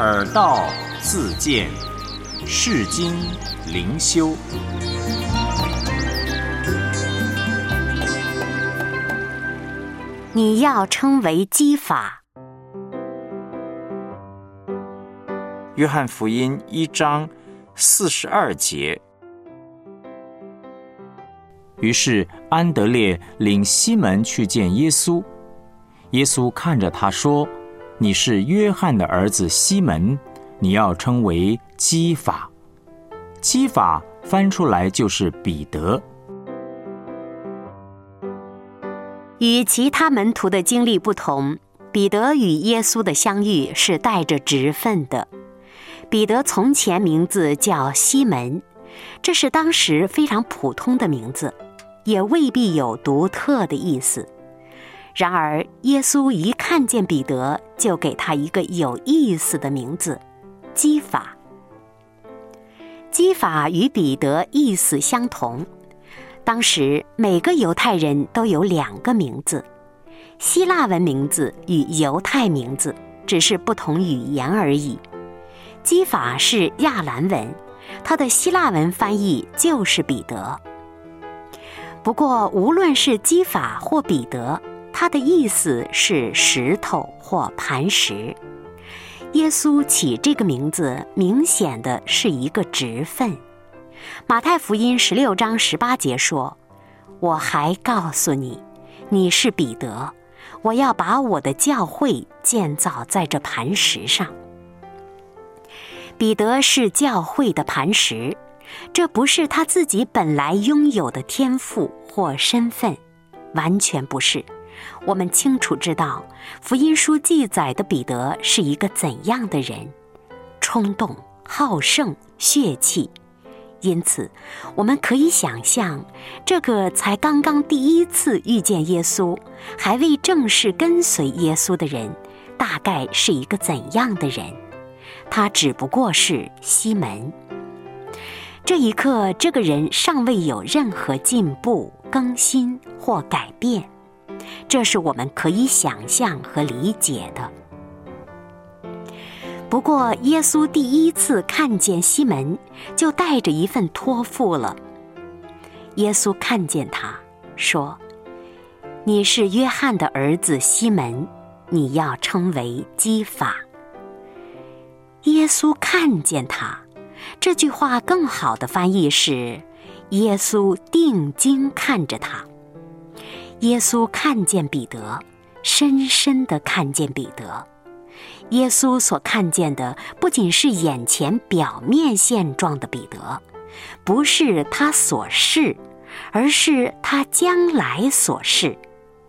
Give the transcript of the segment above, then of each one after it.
耳道自见，世经灵修。 你要称为基法。 约翰福音1章42节。于是安德烈领西门去见耶稣，耶稣看着他说：“你是约翰的儿子西门，你要称为基法。”基法翻出来就是彼得。 与其他门徒的经历不同，彼得与耶稣的相遇是带着职分的。彼得从前名字叫西门，这是当时非常普通的名字，也未必有独特的意思。然而耶稣一看见彼得，就给他一个有意思的名字，基法。基法与彼得意思相同。当时每个犹太人都有2个名字，希腊文名字与犹太名字只是不同语言而已。基法是亚兰文，它的希腊文翻译就是彼得。不过无论是基法或彼得，它的意思是石头或磐石。耶稣起这个名字明显的是一个职分。马太福音16章18节说：“我还告诉你，你是彼得，我要把我的教会建造在这磐石上。”彼得是教会的磐石，这不是他自己本来拥有的天赋或身份，完全不是。我们清楚知道福音书记载的彼得是一个怎样的人，冲动、好胜、血气。因此我们可以想象，这个才刚刚第一次遇见耶稣，还未正式跟随耶稣的人，大概是一个怎样的人。他只不过是西门。这一刻，这个人尚未有任何进步、更新或改变，这是我们可以想象和理解的。不过耶稣第一次看见西门，就带着一份托付了。耶稣看见他，说：“你是约翰的儿子西门，你要称为基法。”耶稣看见他，这句话更好的翻译是：耶稣定睛看着他。耶稣看见彼得，深深地看见彼得。耶稣所看见的不仅是眼前表面现状的彼得，不是他所是，而是他将来所是。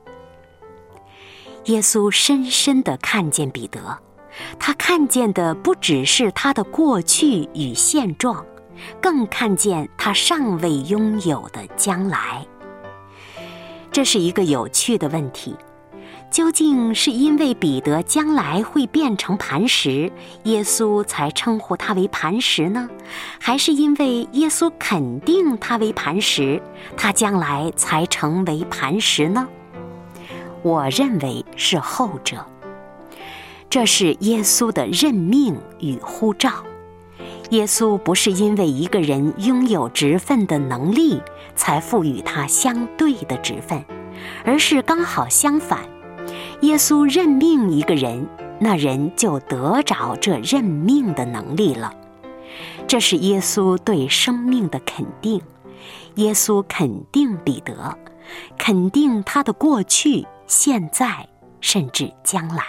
耶稣深深地看见彼得，他看见的不只是他的过去与现状，更看见他尚未拥有的将来。这是一个有趣的问题，究竟是因为彼得将来会变成磐石，耶稣才称呼他为磐石呢？还是因为耶稣肯定他为磐石，他将来才成为磐石呢？我认为是后者。这是耶稣的任命与呼召。耶稣不是因为一个人拥有职分的能力才赋予他相对的职分，而是刚好相反。耶稣任命一个人，那人就得着这任命的能力了。这是耶稣对生命的肯定。耶稣肯定彼得，肯定他的过去、现在，甚至将来。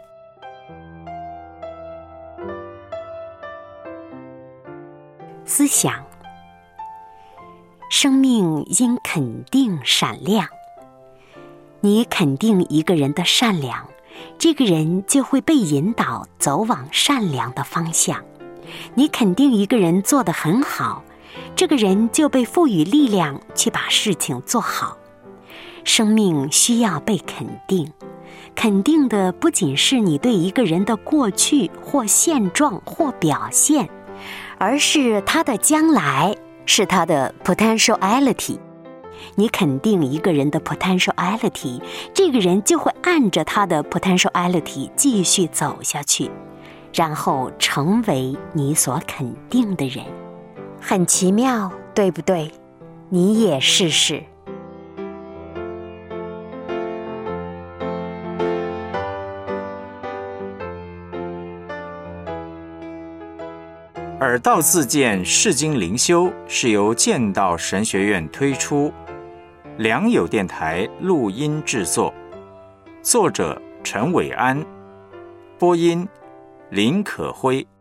思想：生命因肯定闪亮。你肯定一个人的善良，这个人就会被引导走往善良的方向。你肯定一个人做得很好，这个人就被赋予力量去把事情做好。生命需要被肯定，肯定的不仅是你对一个人的过去或现状或表现，而是他的将来，是他的 potentiality。你肯定一个人的 potentiality， 这个人就会按着他的 potentiality 继续走下去。 然后成为你所肯定的人。很奇妙，对不对？你也试试。 耳道自荐释经灵修是由剑道神学院推出，良友电台录音制作，作者陈伟安，播音林可辉。